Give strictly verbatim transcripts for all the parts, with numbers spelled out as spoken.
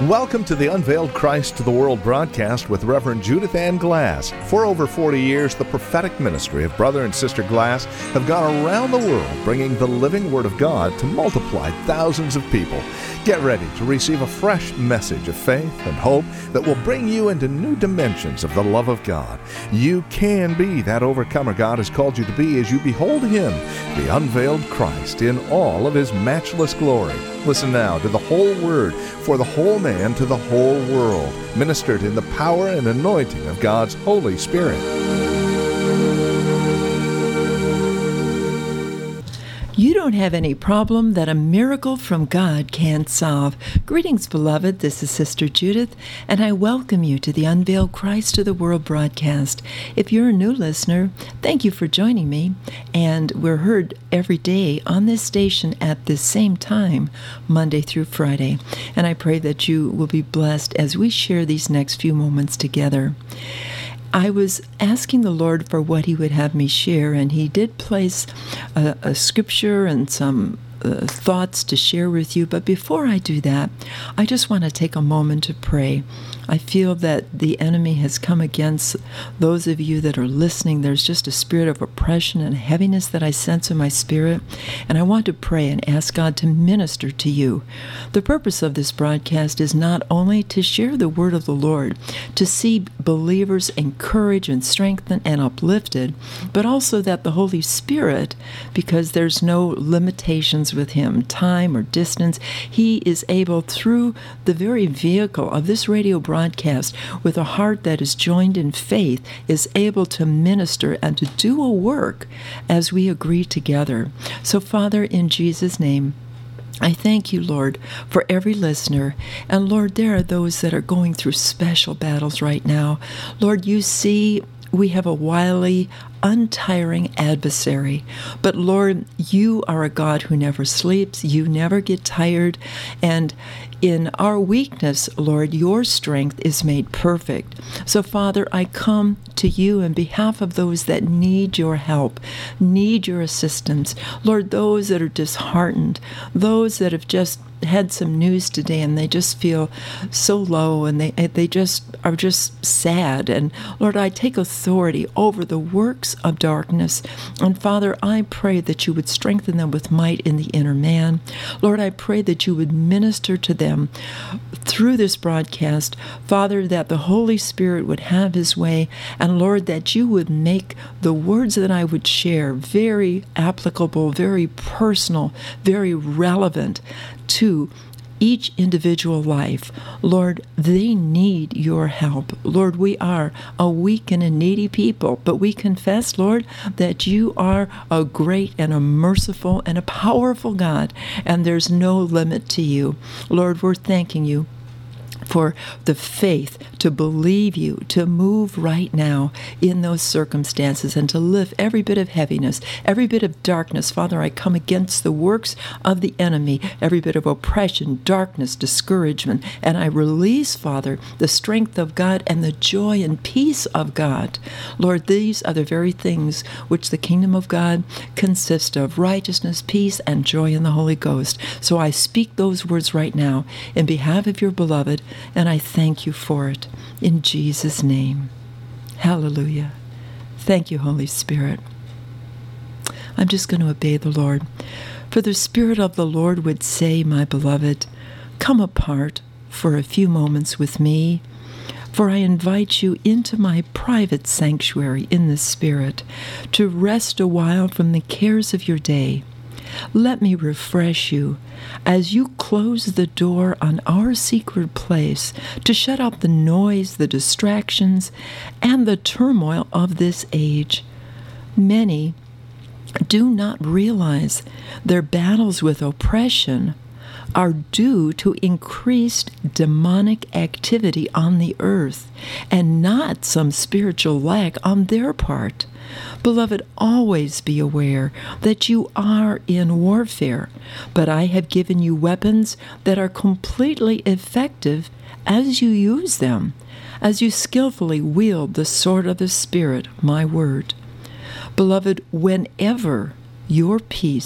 Welcome to the Unveiled Christ to the World broadcast with Reverend Judith Ann Glass. For over forty years, the prophetic ministry of Brother and Sister Glass have gone around the world bringing the living Word of God to multiply thousands of people. Get ready to receive a fresh message of faith and hope that will bring you into new dimensions of the love of God. You can be that overcomer God has called you to be as you behold Him, the unveiled Christ, in all of His matchless glory. Listen now to the whole Word for the whole man to the whole world, ministered in the power and anointing of God's Holy Spirit. You don't have any problem that a miracle from God can't solve. Greetings, beloved. This is Sister Judith, and I welcome you to the Unveiled Christ to the World broadcast. If you're a new listener, thank you for joining me, and we're heard every day on this station at this same time, Monday through Friday. And I pray that you will be blessed as we share these next few moments together. I was asking the Lord for what He would have me share, and He did place a, a scripture and some uh, thoughts to share with you. But before I do that, I just want to take a moment to pray. I feel that the enemy has come against those of you that are listening. There's just a spirit of oppression and heaviness that I sense in my spirit, and I want to pray and ask God to minister to you. The purpose of this broadcast is not only to share the word of the Lord, to see believers encouraged and strengthened and uplifted, but also that the Holy Spirit, because there's no limitations with Him, time or distance, He is able, through the very vehicle of this radio broadcast, broadcast with a heart that is joined in faith, is able to minister and to do a work as we agree together. So, Father, in Jesus' name, I thank you, Lord, for every listener. And Lord, there are those that are going through special battles right now. Lord, you see we have a wily, untiring adversary. But Lord, you are a God who never sleeps. You never get tired. And in our weakness, Lord, your strength is made perfect. So, Father, I come to you in behalf of those that need your help, need your assistance. Lord, those that are disheartened, those that have just had some news today and they just feel so low and they they just are just sad. And Lord, I take authority over the works of darkness. And Father, I pray that you would strengthen them with might in the inner man. Lord, I pray that you would minister to them through this broadcast. Father, that the Holy Spirit would have his way. And Lord, that you would make the words that I would share very applicable, very personal, very relevant to each individual life. Lord, they need your help. Lord, we are a weak and a needy people, but we confess, Lord, that you are a great and a merciful and a powerful God, and there's no limit to you. Lord, we're thanking you for the faith to believe you, to move right now in those circumstances and to lift every bit of heaviness, every bit of darkness. Father, I come against the works of the enemy, every bit of oppression, darkness, discouragement, and I release, Father, the strength of God and the joy and peace of God. Lord, these are the very things which the kingdom of God consists of: righteousness, peace, and joy in the Holy Ghost. So I speak those words right now in behalf of your beloved, and I thank you for it. In Jesus' name. Hallelujah. Thank you, Holy Spirit. I'm just going to obey the Lord. For the Spirit of the Lord would say, my beloved, come apart for a few moments with me, for I invite you into my private sanctuary in the Spirit to rest a while from the cares of your day. Let me refresh you as you close the door on our secret place to shut out the noise, the distractions, and the turmoil of this age. Many do not realize their battles with oppression are due to increased demonic activity on the earth and not some spiritual lack on their part. Beloved, always be aware that you are in warfare, but I have given you weapons that are completely effective as you use them, as you skillfully wield the sword of the Spirit, my word. Beloved, whenever your peace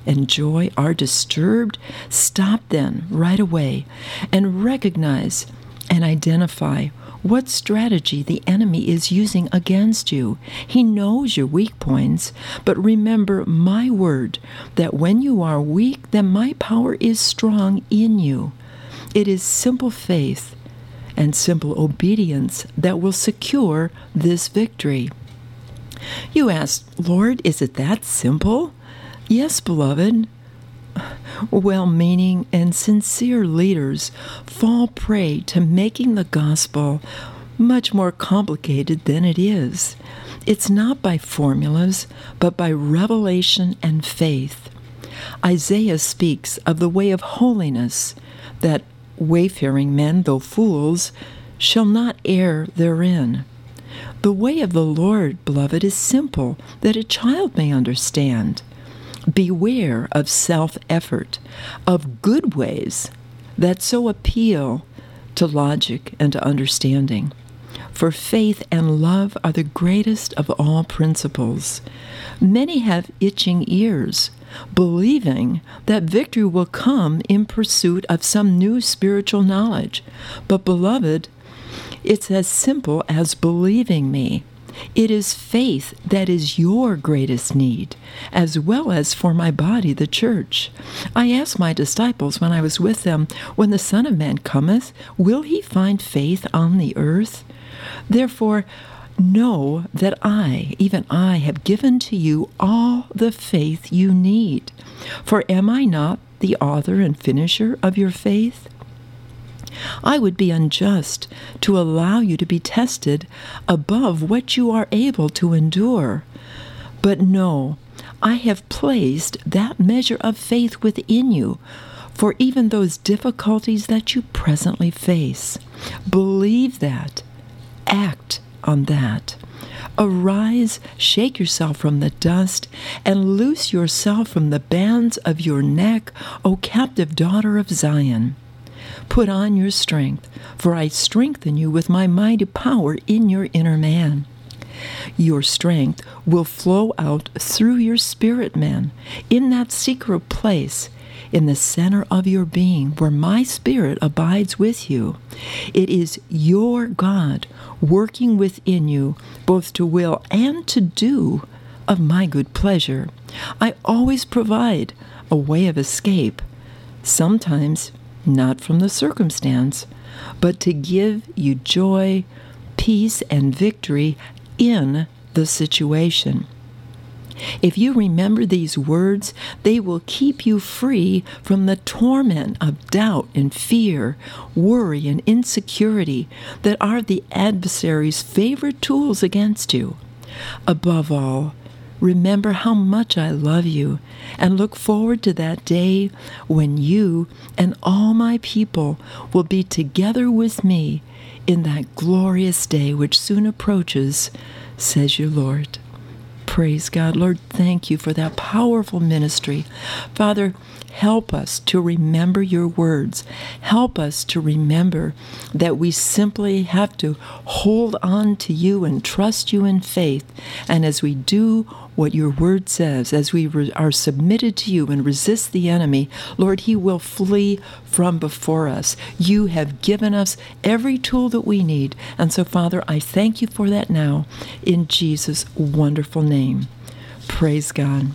and joy are disturbed, stop then right away and recognize and identify what strategy the enemy is using against you. He knows your weak points, but remember my word that when you are weak, then my power is strong in you. It is simple faith and simple obedience that will secure this victory. You ask, Lord, is it that simple? Yes, beloved. Well-meaning and sincere leaders fall prey to making the gospel much more complicated than it is. It's not by formulas, but by revelation and faith. Isaiah speaks of the way of holiness, that wayfaring men, though fools, shall not err therein. The way of the Lord, beloved, is simple, that a child may understand. Beware of self-effort, of good ways that so appeal to logic and to understanding. For faith and love are the greatest of all principles. Many have itching ears, believing that victory will come in pursuit of some new spiritual knowledge. But, beloved, it's as simple as believing me. It is faith that is your greatest need, as well as for my body, the church. I asked my disciples when I was with them, when the Son of Man cometh, will he find faith on the earth? Therefore, know that I, even I, have given to you all the faith you need. For am I not the author and finisher of your faith? I would be unjust to allow you to be tested above what you are able to endure. But no, I have placed that measure of faith within you for even those difficulties that you presently face. Believe that. Act on that. Arise, shake yourself from the dust, and loose yourself from the bands of your neck, O captive daughter of Zion. Put on your strength, for I strengthen you with my mighty power in your inner man. Your strength will flow out through your spirit man, in that secret place, in the center of your being, where my spirit abides with you. It is your God working within you, both to will and to do of my good pleasure. I always provide a way of escape, sometimes not from the circumstance, but to give you joy, peace, and victory in the situation. If you remember these words, they will keep you free from the torment of doubt and fear, worry and insecurity that are the adversary's favorite tools against you. Above all, remember how much I love you and look forward to that day when you and all my people will be together with me in that glorious day which soon approaches, says your Lord. Praise God. Lord, thank you for that powerful ministry. Father, help us to remember your words. Help us to remember that we simply have to hold on to you and trust you in faith. And as we do what your word says, as we re- are submitted to you and resist the enemy, Lord, he will flee from before us. You have given us every tool that we need. And so, Father, I thank you for that now in Jesus' wonderful name. Praise God.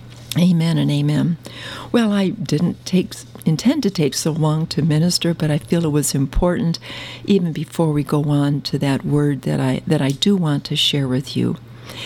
Amen and amen. Well, I didn't take intend to take so long to minister, but I feel it was important, even before we go on to that word that I that I do want to share with you.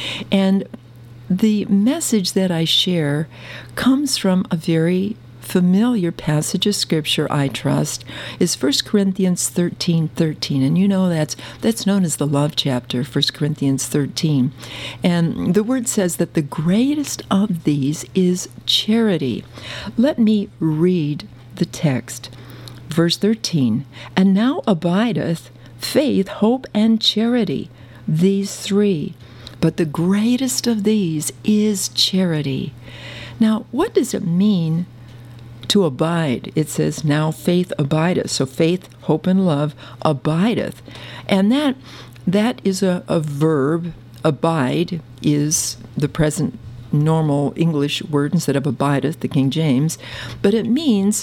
And the message that I share comes from a very familiar passage of Scripture, I trust, is First Corinthians thirteen thirteen. And you know that's that's known as the love chapter, First Corinthians thirteen. And the word says that the greatest of these is charity. Let me read the text. Verse thirteen, and now abideth faith, hope, and charity, these three. But the greatest of these is charity. Now, what does it mean to abide? It says, now faith abideth. So faith, hope, and love abideth. And that that is a, a verb. Abide is the present normal English word instead of abideth, the King James, but it means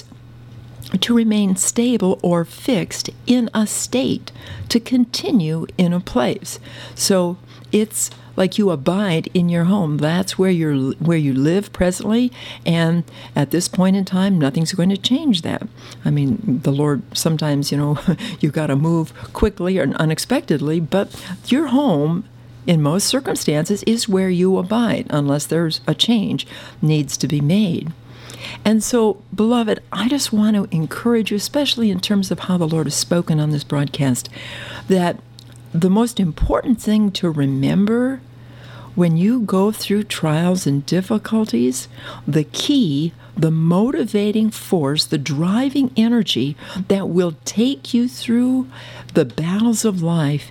to remain stable or fixed in a state, to continue in a place. So it's like you abide in your home. That's where you're where you live presently, and at this point in time, nothing's going to change that. I mean, the Lord sometimes, you know, you got to move quickly or unexpectedly, but your home, in most circumstances, is where you abide, unless there's a change needs to be made. And so, beloved, I just want to encourage you, especially in terms of how the Lord has spoken on this broadcast, that the most important thing to remember when you go through trials and difficulties, the key, the motivating force, the driving energy that will take you through the battles of life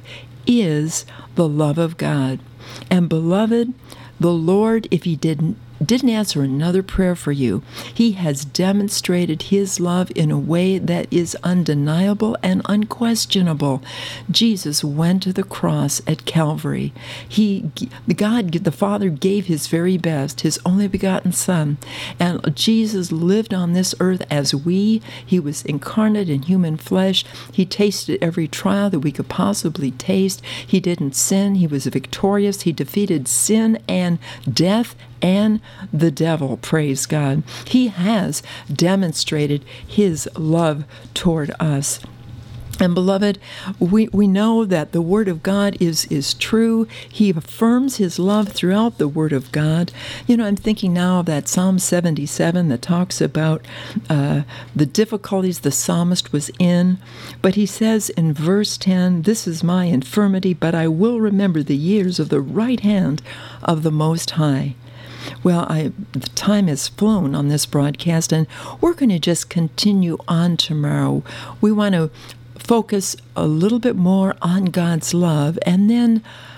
is the love of God. And beloved, the Lord, if He didn't didn't answer another prayer for you, He has demonstrated His love in a way that is undeniable and unquestionable. Jesus went to the cross at Calvary. He, God, the Father, gave His very best, His only begotten Son, and Jesus lived on this earth as we. He was incarnate in human flesh. He tasted every trial that we could possibly taste. He didn't sin. He was victorious. He defeated sin and death and the devil, praise God. He has demonstrated His love toward us. And beloved, we, we know that the Word of God is, is true. He affirms His love throughout the Word of God. You know, I'm thinking now of that Psalm seventy-seven that talks about uh, the difficulties the psalmist was in. But he says in verse ten, "This is my infirmity, but I will remember the years of the right hand of the Most High." Well, I, the time has flown on this broadcast, and we're going to just continue on tomorrow. We want to focus a little bit more on God's love, and then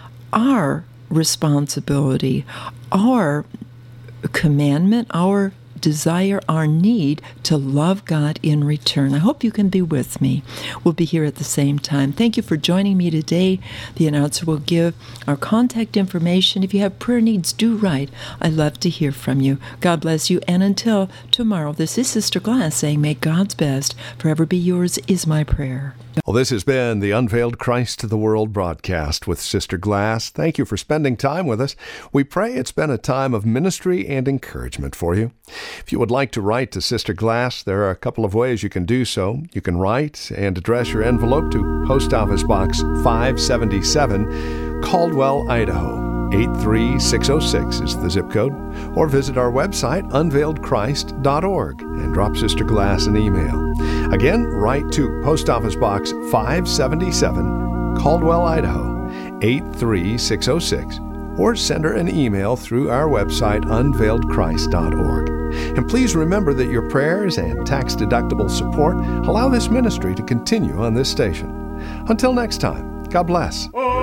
our responsibility, our commandment, our desire, our need to love God in return. I hope you can be with me. We'll be here at the same time. Thank you for joining me today. The announcer will give our contact information. If you have prayer needs, do write. I'd love to hear from you. God bless you. And until tomorrow, this is Sister Glass saying, may God's best forever be yours is my prayer. Well, this has been the Unveiled Christ to the World broadcast with Sister Glass. Thank you for spending time with us. We pray it's been a time of ministry and encouragement for you. If you would like to write to Sister Glass, there are a couple of ways you can do so. You can write and address your envelope to Post Office Box five seventy-seven, Caldwell, Idaho. eight three six oh six is the zip code, or visit our website, unveiled christ dot org, and drop Sister Glass an email. Again, write to Post Office Box five seventy-seven, Caldwell, Idaho, eight three six oh six, or send her an email through our website, unveiled christ dot org. And please remember that your prayers and tax-deductible support allow this ministry to continue on this station. Until next time, God bless.